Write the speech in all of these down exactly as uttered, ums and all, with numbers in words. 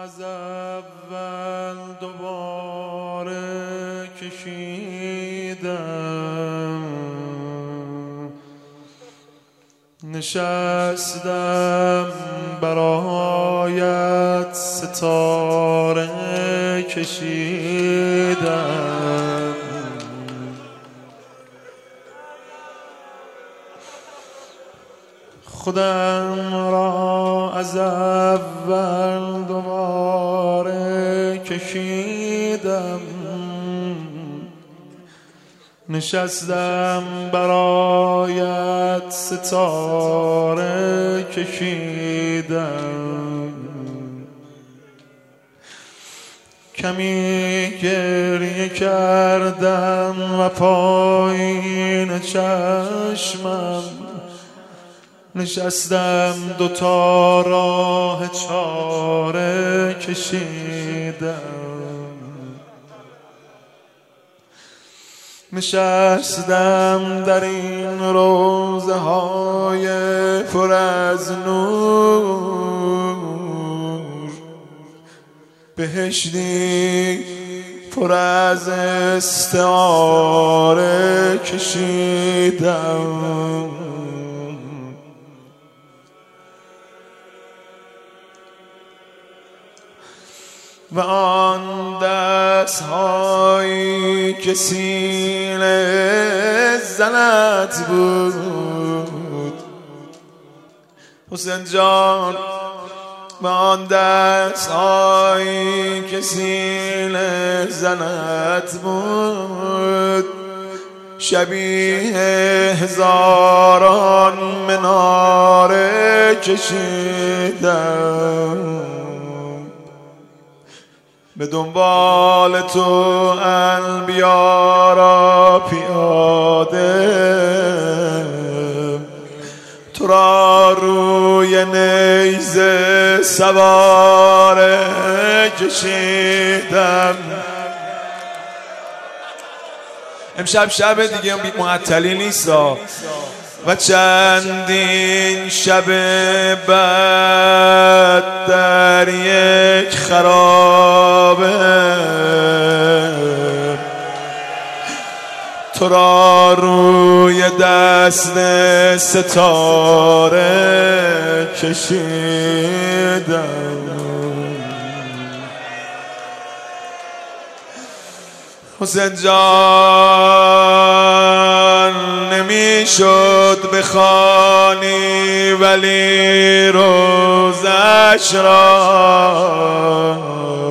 از اول دوباره کشیدم، نشستم برایت ستاره کشیدم، خودم را از اول دوباره کشیدم، نشستم برایت ستاره کشیدم، کمی گریه کردم و پایین چشمم نشستم دوتا راه چاره کشیدم، نشستم در این روزه های پر از نور، بهشتی پر از استعاره کشیدم، و آن دست هایی که سینه زنت بود حسین جان، و آن دست هایی که سینه زنت بود شبیه هزاران مناره کشیدم، به دنبال تو انبیا را پیاده، تو را روی نیزه سواره کشیدم. امشب شب دیگه بی معطلی نیست و چندین شب بعد در یک خرابه تو را روی دست ستاره کشیدم، حسین جان نمیشد بخوانی ولی روزش را،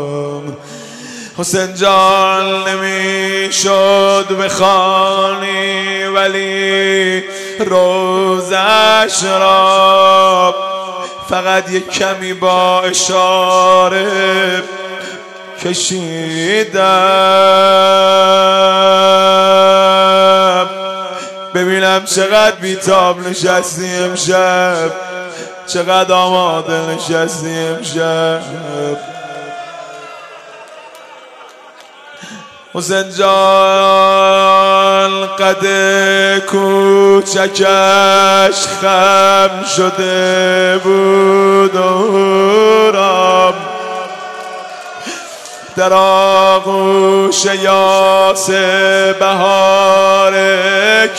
حسین جان نمیشد بخوانی ولی روزش را، فقط یک کمی با اشاره کشیدم، ببینم چقدر بیتاب نشستی امشب، چقدر آماده نشستی امشب. حسین جان قد کوچکش خم شده بود و رام در آغوش یاس بهاره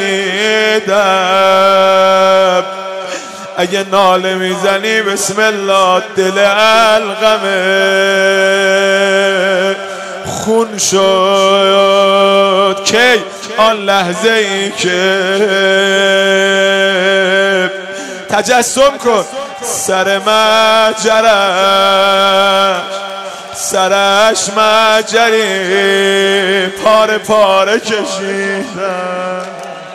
کشیدم، اگه ناله میزنی بسم الله دل القمه خون شد کی آن لحظه ای که تجسم کن سر مجرش سرش مجری پاره پاره کشیدم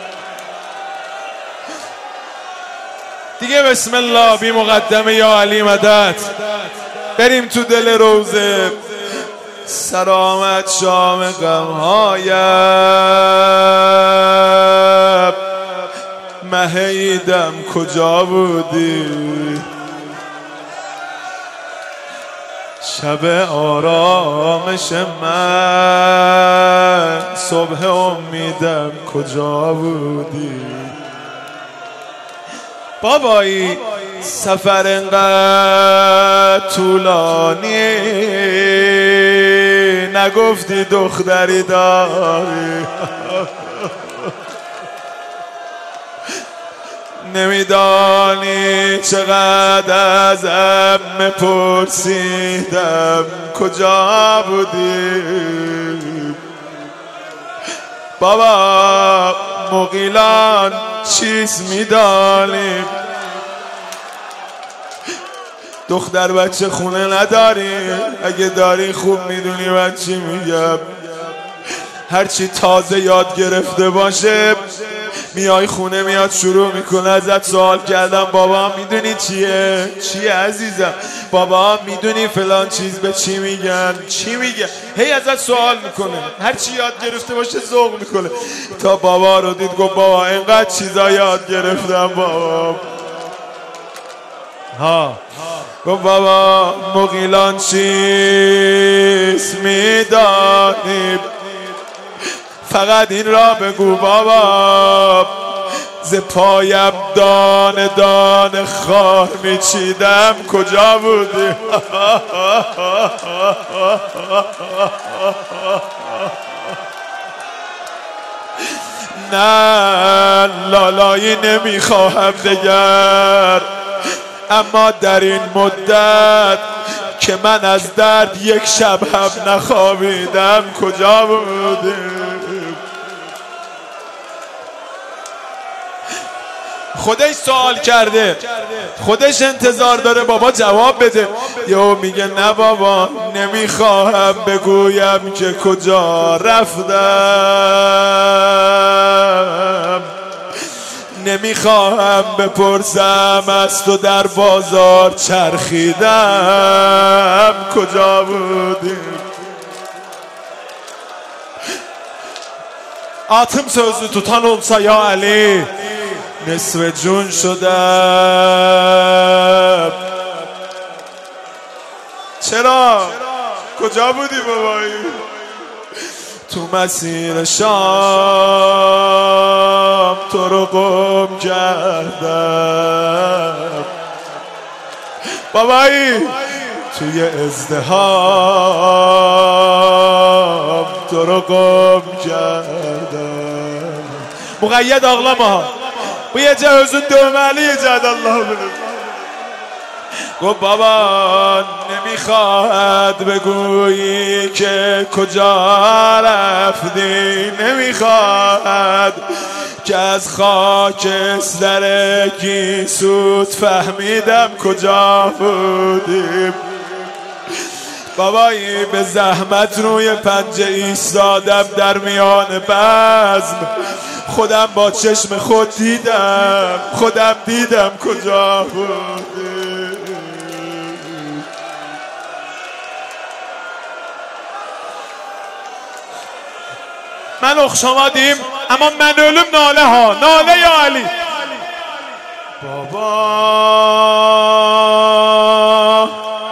دیگه. بسم الله بی مقدمه یا علی مدد بریم تو دل روزه. سلامت شام غمهایم مهیدم کجا بودی، شب آرامش من صبح امیدم کجا بودی. بابایی سفر انقدر طولانی نگفتی دختری داری نمیدانی چقدر ازم میپرسیدم کجا بودی بابا مغیلان چیز میدانیم دختر بچه خونه نداری اگه داری خوب میدونی من چی میگم هرچی تازه یاد گرفته باشه میای خونه میاد شروع میکنه ازت سوال کردم بابا میدونی چیه چیه عزیزم بابا میدونی فلان چیز به چی میگن چی میگن هی ازت سوال میکنه هرچی یاد گرفته باشه ذوق میکنه تا بابا رو دید گفت بابا اینقدر چیزا یاد گرفتم بابا ها گفت بابا مغیلان چیز میدانیم فقط این را بگو بابا ز پایم دانه دانه خار میچیدم کجا بودی نه لالایی نمیخواهم دگر اما در این مدت که من از درد یک شب هم نخوابیدم کجا بودی خودش سوال کرده خودش انتظار داره بابا جواب بده یهو میگه نه بابا نمیخواهم بگویم که کجا رفتم نمیخواهم بپرسم از تو در بازار چرخیدم کجا بودی Atım sözü tutan olsa ya Ali نصف جون شدم چرا؟ کجا بودی بابایی؟ تو مسیر شام تو رو گم کردم بابایی توی ازدهام تو رو گم کردم مقید ağlama bu gece özün dövmeliyecek Allah bilir گفت بابا نمیخواد بگویی که کجا رفتی نمیخواد که از خاکستر گیسوت فهمیدم کجا بودیم بابایی به زحمت روی پنجه ایستادم در میان بزم خودم با چشم خود دیدم خودم دیدم کجا بودیم من اخشامادیم اما من ölüm ناله ها ناله یا علی بابا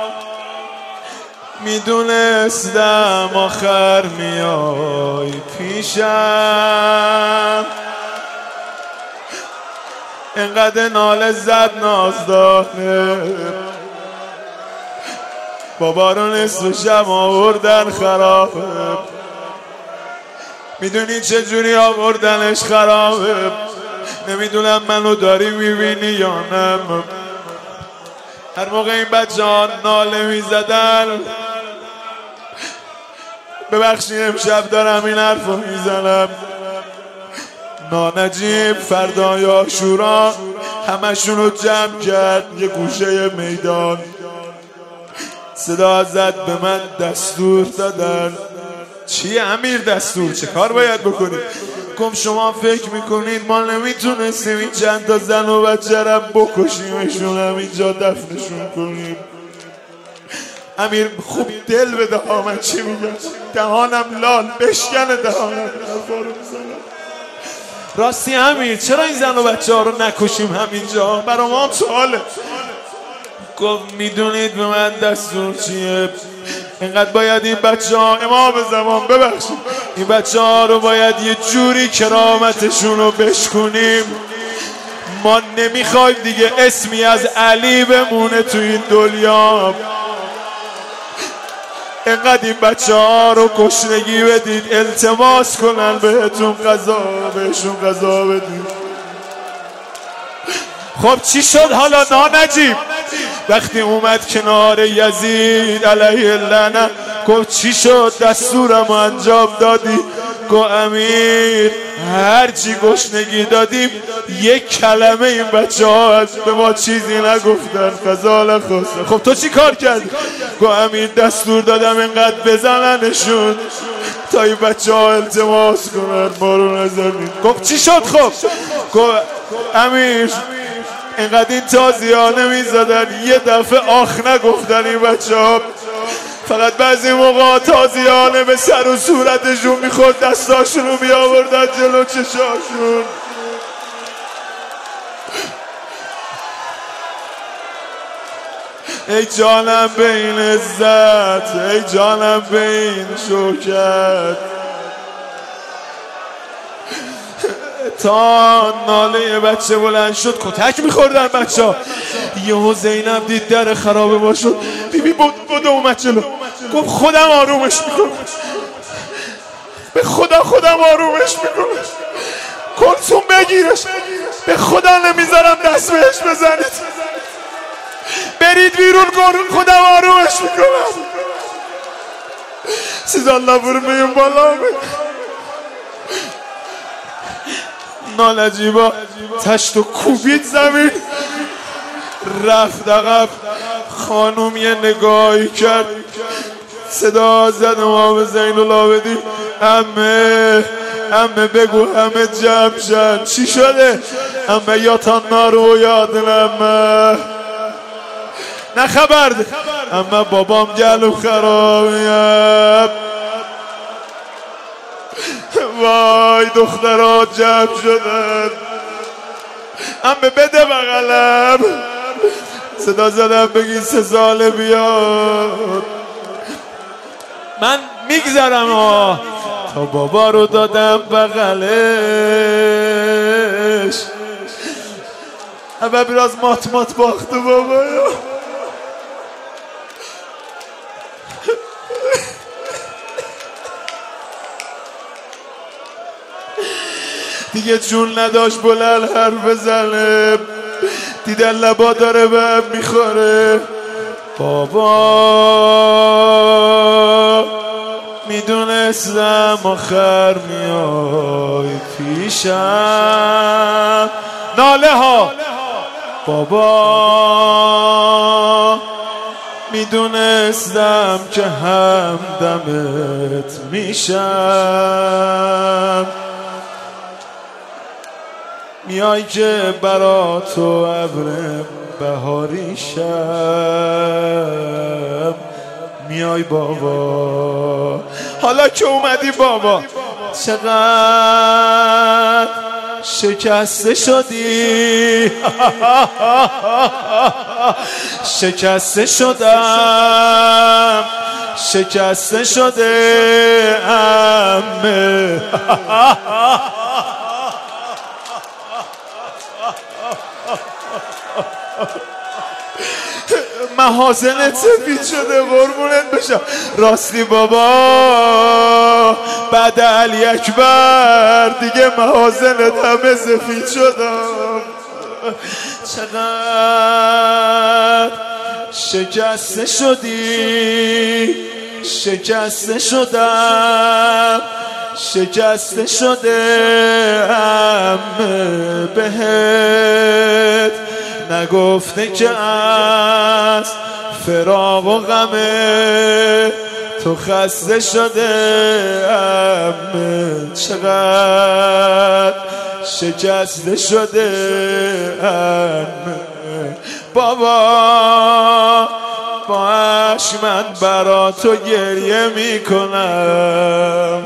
میدونستم آخر میای پیشم انقدر ناله زد نازدانه بابا رو نصف شب آوردن خرابه میدونی چه جوری آوردنش خرابه نمیدونم منو داری میبینی یا نه هر موقع این بچه ها ناله میزدن ببخشید امشب دارم این حرف رو میزنم نانجیب فردای عاشورا همشون رو جمع کرد یه گوشه میدان صدا زد به من دستور دادن چی امیر دستور چه کار باید بکنید گفت شما فکر میکنید ما نمیتونستیم این چند تا زن و بچه رم بکشیمشون هم اینجا دفنشون کنیم امیر خوب دل بده ها من چی میگم دهانم لال بشکنه دهانم راستی امیر چرا این زن و بچه ها رو نکشیم همینجا برا ما هم سواله گفت میدونید به من دستور چیه اینقدر باید این بچه ها امام زمان ببخشید این بچه ها رو باید یه جوری کرامتشون رو بشکنیم ما نمیخوایم دیگه اسمی از علی بمونه تو این دنیا. اینقدر این بچه ها رو گشنگی بدید، التماس کنن بهتون غذا، بهشون غذا بدید. خب چی شد حالا نانجیب؟ وقتی اومد کنار یزید علیه اللعنت گفت چی شد؟ دستورم انجام دادی؟ گفت امیر هرچی گشنگی دادیم یک کلمه این بچه ها از به ما چیزی نگفتن، غذا نخواستن. خب تو چی کار کردی؟ گفت امیر دستور دادم اینقدر بزننشون تا این بچه ها التماس کنن ما رو نزنید. گفت چی شد؟ خب گفت امیر اینقدر این تازی ها نمی زدن، یه دفعه آخ نگفتن این بچه ها، فقط بعضی موقع تازیانه به سر و صورتشون میخورد، دستاشون رو بیاوردن جلو چشاشون. ای جانم به این عزت، ای جانم به این شوکت. تا ناله بچه بلند شد کتک میخوردن بچه ها. یهو زینب دید در خرابه با شد، بیبی بود بود اومد جلو، گفت خودم آرومش میکنم، به خدا خودم آرومش میکنم، کلثوم بگیرش، به خدا نمیذارم دست بهش بزنید، برید بیرون، خودم آرومش میکنم. سیز الله برو بیم بالا. نانجیبا تشت و کوبید زمین، رفت عقب. خانوم یه نگاهی کرد، صدا زد امام زین العابدین عمه عمه بگو همه جمع شن. چی شده؟ عمه یا تا نارو یادن عمه نه خبر ده عمه بابام گلو خرابیم. وای دخترها جمع شدن، عمه بده بغلم. صدا زدم بگی سه ساله بیاد، من میگذرم ها. تا بابا رو دادم بغلش، همه براز مات مات باخته بابا. دیگه جون نداشت بلند حرف بزنه، دیدن لبا داره به هم میخوره. بابا میدونستم آخر میای پیشم. ناله ها بابا میدونستم که همدمت میشم، میای که برا تو ابر بهاری شم. میای بابا حالا که اومدی بابا، چقدر شکسته شدی. شکسته شدم، شکسته شده عمه. محاسنت سفید شده قربونت بشم. راستی بابا بعد علی اکبر دیگه محاسنت همه سفید شدم. چقدر شکسته شدی، شکسته شدم، شکسته شده همه بهت نگفته که از فراق و غمه تو خسته شده همه. چقدر شکسته شده همه. بابا با عشق من برا تو گریه میکنم،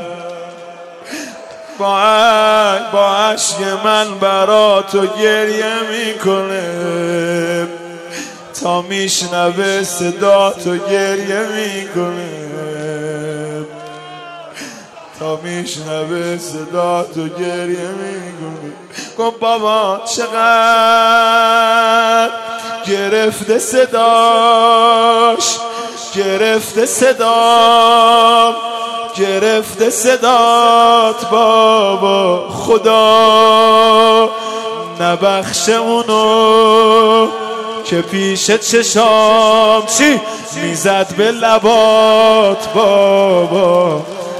با عشق با عشق من برا تو گریه میکنه، تا میشنوه صدا تو گریه میکنه، تا میشنوه صدا تو گریه میکنه. گفت بابا چقدر گرفته صداش، گرفته صدام، گرفته صدات بابا، خدا نبخش اونو که پیش چشام چی میزد به لبات بابا،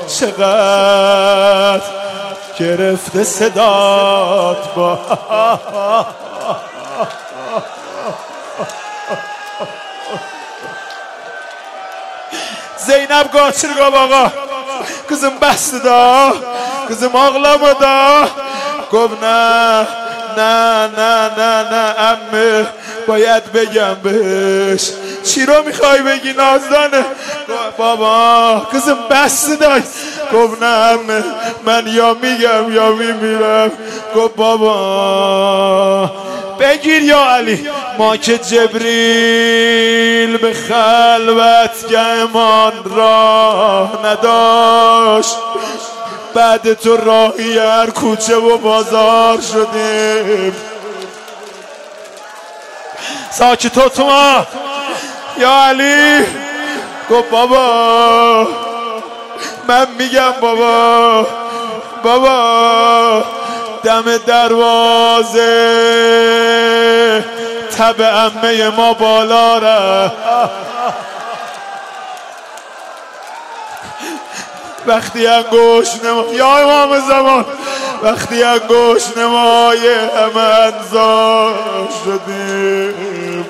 چقدر گرفته صدات با Zeynep kaçırga bağa kızım bastı da kızım ağlama da گفت نه نه نه نه نه عمه باید بگم بهش چی رو میخوای بگی نازدانه بابا کızım بسته دای گفت نه عمه من یا میگم یا میمیرم گفت بابا بگیر یا علی ما که جبریل به خلوتگهمان راه نداشت بعد تو راهی هر کوچه و بازار شدیم ساکت تو تو ما یا علی گفت بابا من میگم بابا بابا دم دروازه تب عمه ما بالا ره وقتی انگوش نما یا امام زمان وقتی انگوش نمای همه انزار شدیم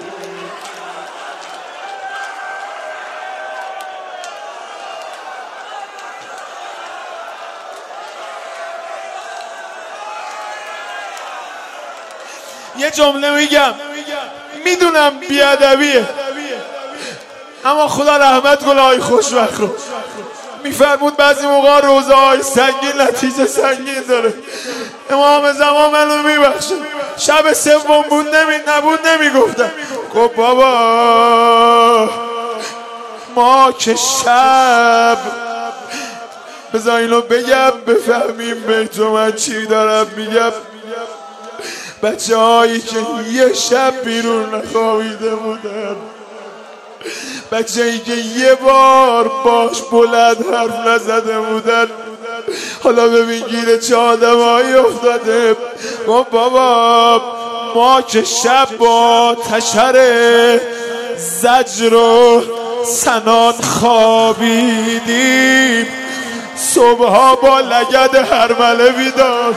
یه جمله میگم میدونم بیادبیه اما خدا رحمت کنه آی خوشوقت رو میفرمود بعضی موقع روزه های سنگین نتیجه سنگین داره امام زمان منو میبخشه شب سوم بود نمی نبود نمیگفتم گفت بابا ما که شب بذار اینو بگم بفهمیم به تو من چی دارم میگم بچه هایی که یه شب بیرون نخوابیده بودن بچه هایی که یه بار باش بلند حرف نزده بودن حالا ببین گیره چه آدم هایی افتاده گفت بابا ما که شب با تشر زجر و سنان خوابیدیم صبحها با لگد هرمله بیدار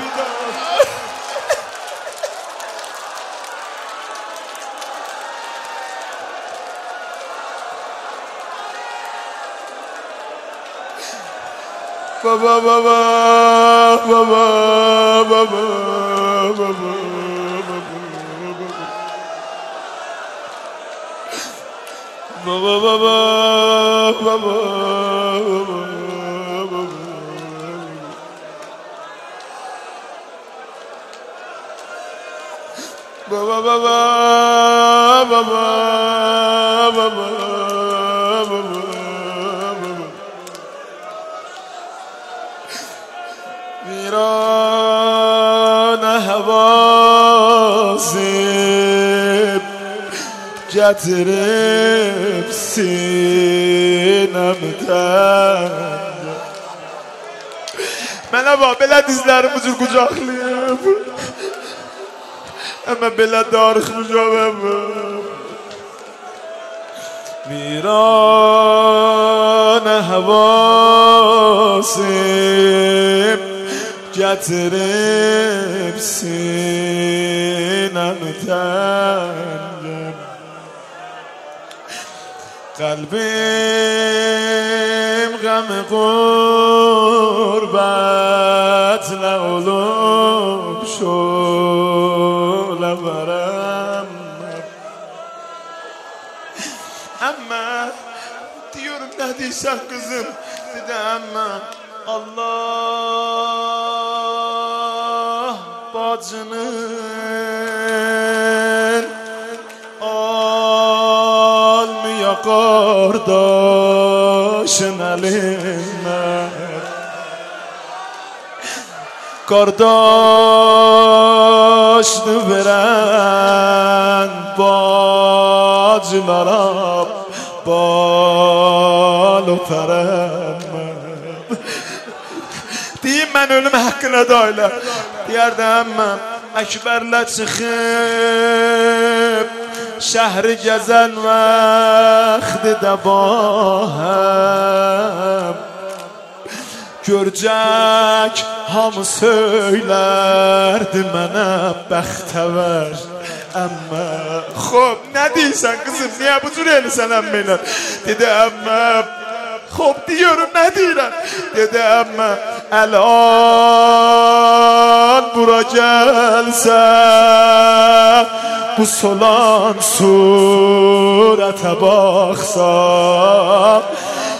بابا بابا بابا بابا بابا بابا بابا بابا بابا بابا بابا ویران حواسم getirip sinemden Merhaba, belə dizlərimi cür qucaqlayıb Əmə belə darıxmışam ویران حواسم getirip sinemden Kalbim gam gurbet ne olup şöyle varım Ama diyorum ne diysen kızım dedi ama Allah bacının almıyor kardeşin elinden کار داشت برن با جلالم بال و پرم diyeyim ben ölüm hakkına da öyle diyerdim Ekber لتخب شهر gezen vakti debahem Görcek hamı söylerdi mənə bəxtəvər Əmmə Xob nə deyirsən kızım niye bu cür elisən əmməylə Dedi əmmə Xob diyorum nə deyirəm Dedi əmmə Əlan bura gəlsən Bu solan surətə baxsan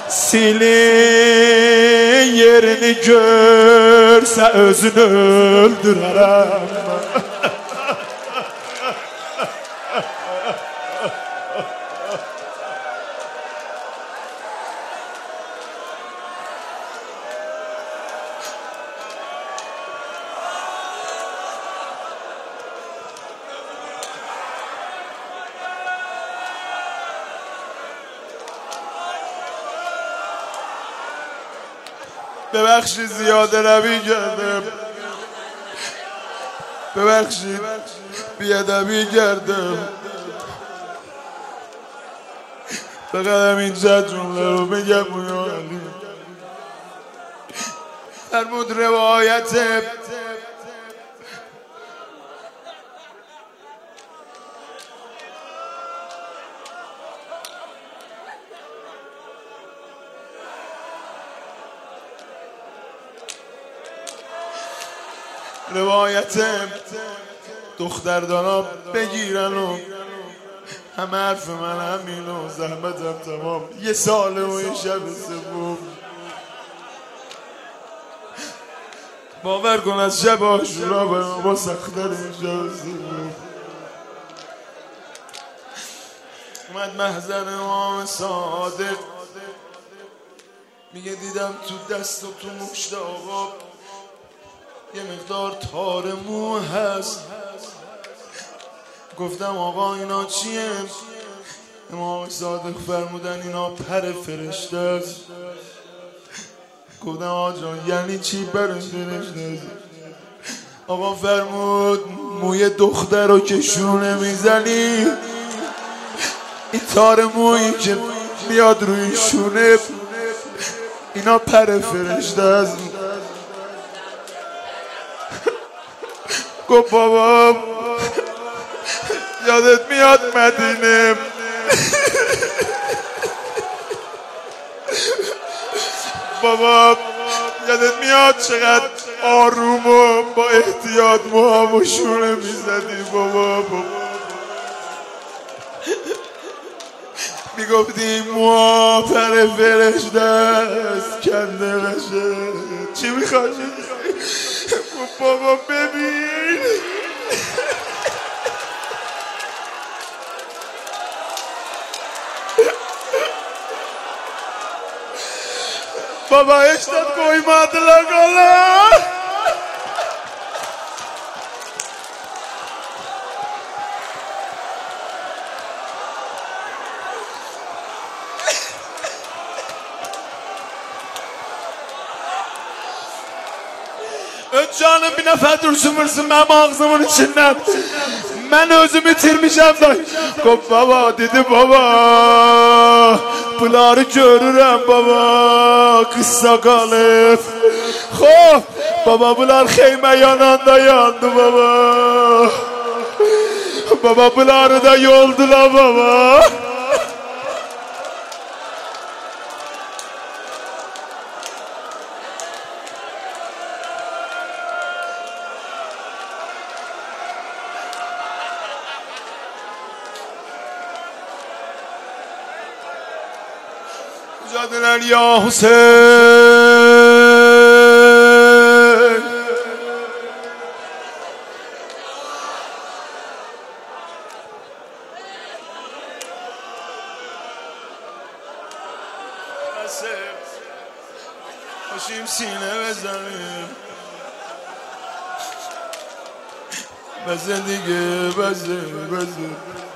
Silin yerini görsə özünü öldürərəm ببخشید زیاده روی کردم ببخشید بیادبی کردم فقط همینجا جمله رو بگم فرمود روایت روایتم دختردانا بگیرن و همه حرف من همین و زحمتم تمام یه ساله و یه شب سوم باور کن از شب عاشورا به ما سخت‌تر این شب سوم اومد محضر امام صادق میگه دیدم تو دست و تو مشت آقا یه مقدار تار مو هست گفتم آقا اینا چیه امام صادق فرمودن اینا پر فرشته است گفتم آقا جان یعنی چی پر فرشته است آقا فرمود موی دختر رو که شونه میزنی این تار مویی که میاد روی شونه اینا پر فرشته است گفت بابا یادت میاد مدینه بابا یادت میاد چقدر آروم و با احتیاط موهامو شونه میزدی بابا بابا میگفتی موها پر فرشته است کنده بشه چی میخواد بابا ببین بابا اشتاد koymadılar kola Canım bir nəfər dursun vursun mənim ağzımın içindən Mən özümü itirmişəm day Qop baba dedi baba Bunları görürəm baba Qıssa qalıb Xob baba bunlar xeymə yananda yandı baba Baba bunları da yoldular baba Mücadeleler ya Hüseyin Başım sine ve zanım بزن دیگه بزن بزن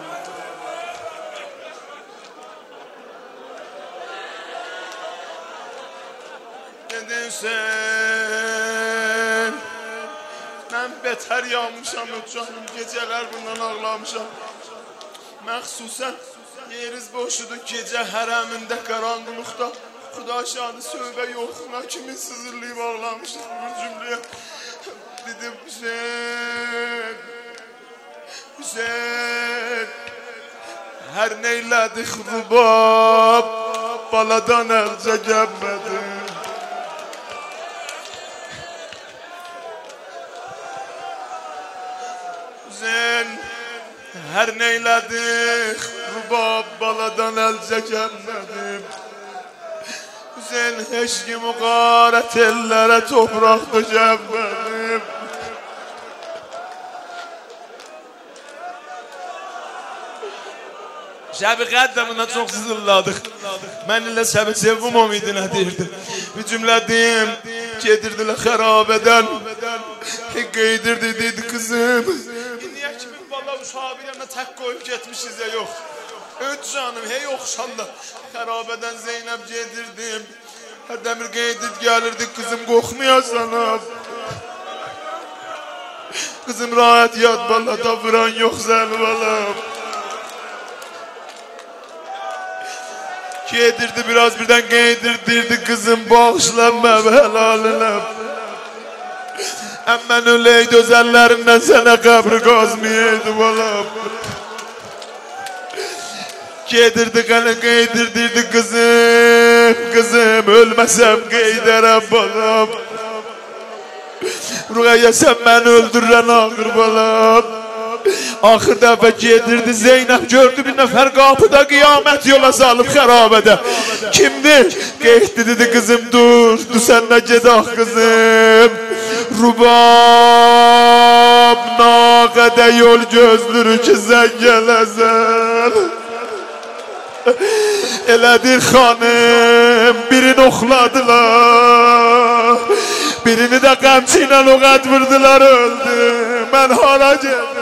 Sen mən betər yanmışam canım gecələr bundan ağlamışam məxsusən yeriz boşudur gecə hərəmində qaranqılıqda Xuda şadı sövbə yoxuna kimi sızırlayıb ağlamışam bir cümləyə dedim Hüseyin Hüseyin hər neylədik rubab baladan əlcə gəlmədi Hər neylədik rubab baladan əlcə gəlmədim Hüseyin heç kim qarət ellərə topraqda gəlmədim Şəbi qəddəmına çox sızırladıq Mən ilə şəbi sevvum umidinə deyirdim Bir cümlədim Gedirdilər xərabədən Qeydirdi dedi kızım Niyə kimin valla uşabilərinə tək qoyub getmişiz ya yox Öt canım hey oxşanda Xərabədən Zeynəb gedirdim Hərdəmir qeydir gəlirdi Kızım qoxmayasan Kızım rahat yad valla da vuran yox zəl valla Gedirdi biraz birdən qeydirdirdi Kızım bağışlanma və helalinə Əmmən öləydi öz əllərindən sənə qəbri qazmayaydı balam Gedirdi qəni qeydirdirdi Kızım, kızım ölməsəm qeydərəm balam Ruqayyə sən məni öldürən ağır balam Axır dəfə gedirdi Zeynəb gördü bir nəfər qapıda qiyamət yola salıb xərabədə Kimdir? Qeyddi dedi kızım dur, dur sənlə gedək kızım Rubab naqədə yol gözlür ki sən gələsən Elədir xanım birini oxladılar Birini də qəmçi ilə o qəd vurdular öldü Mən hara gedim